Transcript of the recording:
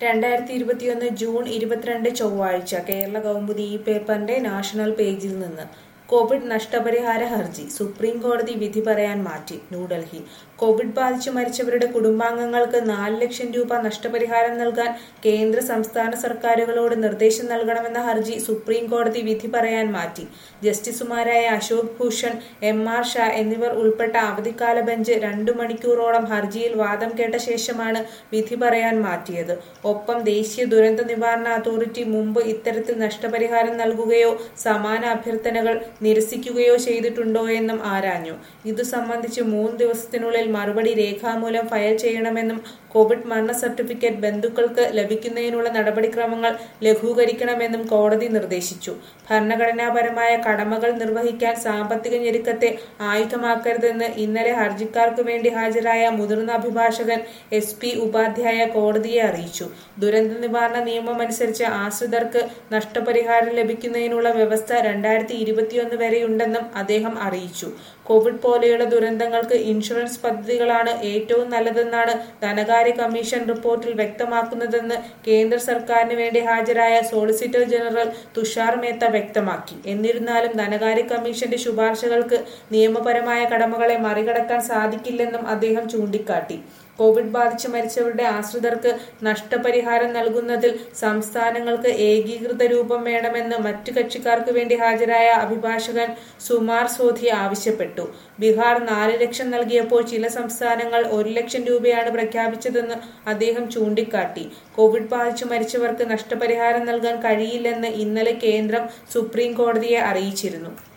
June 22 ചൊവ്വാഴ്ച കേരള കൗമുദി ഈ പേപ്പറിന്റെ നാഷണൽ പേജിൽ നിന്ന് കോവിഡ് നഷ്ടപരിഹാര ഹർജി സുപ്രീം കോടതി വിധി പറയാൻ മാറ്റി. ന്യൂഡൽഹി കോവിഡ് ബാധിച്ചു മരിച്ചവരുടെ കുടുംബാംഗങ്ങൾക്ക് 4 ലക്ഷം രൂപ നഷ്ടപരിഹാരം നൽകാൻ കേന്ദ്ര സംസ്ഥാന സർക്കാരുകളോട് നിർദ്ദേശം നൽകണമെന്ന ഹർജി സുപ്രീം കോടതി വിധി പറയാൻ മാറ്റി. ജസ്റ്റിസുമാരായ അശോക് ഭൂഷൺ, MR ഷാ എന്നിവർ ഉൾപ്പെട്ട അവധിക്കാല ബെഞ്ച് 2 മണിക്കൂറോളം ഹർജിയിൽ വാദം കേട്ട ശേഷമാണ് വിധി പറയാൻ മാറ്റിയത്. ഒപ്പം ദേശീയ ദുരന്ത നിവാരണ അതോറിറ്റി മുമ്പ് ഇത്തരത്തിൽ നഷ്ടപരിഹാരം നൽകുകയോ സമാന അഭ്യർത്ഥനകൾ നിരസിക്കുകയോ ചെയ്തിട്ടുണ്ടോയെന്നും ആരാഞ്ഞു. ഇതു സംബന്ധിച്ച് 3 ദിവസത്തിനുള്ളിൽ മറുപടി രേഖാമൂലം ഫയൽ ചെയ്യണമെന്നും കോവിഡ് മരണ സർട്ടിഫിക്കറ്റ് ബന്ധുക്കൾക്ക് ലഭിക്കുന്നതിനുള്ള നടപടിക്രമങ്ങൾ ലഘൂകരിക്കണമെന്നും കോടതി നിർദ്ദേശിച്ചു. ഭരണഘടനാപരമായ കടമകൾ നിർവഹിക്കാൻ സാമ്പത്തിക ഞെരുക്കത്തെ ആയുധമാക്കരുതെന്ന് ഇന്നലെ ഹർജിക്കാർക്കു വേണ്ടി ഹാജരായ മുതിർന്ന അഭിഭാഷകൻ SP ഉപാധ്യായ കോടതിയെ അറിയിച്ചു. ദുരന്ത നിവാരണ നിയമമനുസരിച്ച് ആശ്രിതർക്ക് നഷ്ടപരിഹാരം ലഭിക്കുന്നതിനുള്ള വ്യവസ്ഥ 2021 വരെയുണ്ടെന്നും അദ്ദേഹം അറിയിച്ചു. കോവിഡ് പോലെയുള്ള ദുരന്തങ്ങൾക്ക് ഇൻഷുറൻസ് പദ്ധതികളാണ് ഏറ്റവും നല്ലതെന്നാണ് ധനകാര്യ കമ്മീഷൻ റിപ്പോർട്ടിൽ വ്യക്തമാക്കുന്നതെന്ന് കേന്ദ്ര സർക്കാരിന് വേണ്ടി ഹാജരായ സോളിസിറ്റർ ജനറൽ തുഷാർ മേത്ത വ്യക്തമാക്കി. എന്നിരുന്നാലും ധനകാര്യ കമ്മീഷന്റെ ശുപാർശകൾക്ക് നിയമപരമായ കടമകളെ മറികടക്കാൻ സാധിക്കില്ലെന്നും അദ്ദേഹം ചൂണ്ടിക്കാട്ടി. കോവിഡ് ബാധിച്ച് മരിച്ചവരുടെ ആശ്രിതർക്ക് നഷ്ടപരിഹാരം നൽകുന്നതിൽ സംസ്ഥാനങ്ങൾക്ക് ഏകീകൃത രൂപം വേണമെന്ന് മറ്റു കക്ഷിക്കാർക്ക് വേണ്ടി ഹാജരായ അഭിഭാഷകൻ സുമാർ സോധി ആവശ്യപ്പെട്ടു. ബീഹാർ 4 ലക്ഷം നൽകിയപ്പോൾ ചില സംസ്ഥാനങ്ങൾ 1 ലക്ഷം രൂപയാണ് പ്രഖ്യാപിച്ചതെന്ന് അദ്ദേഹം ചൂണ്ടിക്കാട്ടി. കോവിഡ് ബാധിച്ചു മരിച്ചവർക്ക് നഷ്ടപരിഹാരം നൽകാൻ കഴിയില്ലെന്ന് ഇന്നലെ കേന്ദ്രം സുപ്രീം കോടതിയെ അറിയിച്ചിരുന്നു.